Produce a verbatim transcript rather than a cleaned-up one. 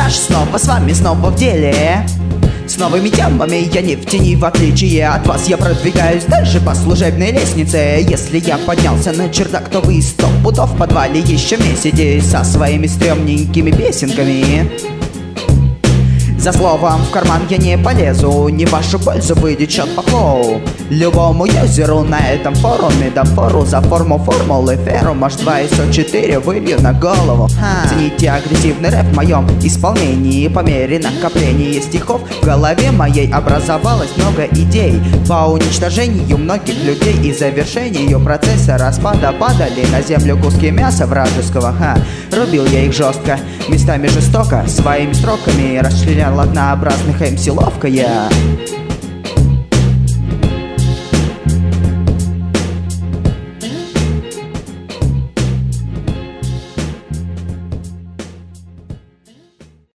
Саш, снова с вами, снова в деле. С новыми темами я не в тени, в отличие от вас. Я продвигаюсь дальше по служебной лестнице. Если я поднялся на чердак, то вы сто пудов в подвале еще месите со своими стрёмненькими песенками. За словом в карман я не полезу, не в вашу пользу выйдет счет по флоу. Любому юзеру на этом форуме дам фору за форму формулы ферум аш два эс о четыре вылью на голову. Ха. Цените агрессивный рэп в моем исполнении. По мере накопления стихов в голове моей образовалось много идей по уничтожению многих людей и завершению процесса распада. Падали на землю куски мяса вражеского. Ха. Рубил я их жестко, местами жестоко, своими строками расчленял однообразных эм си ловко я.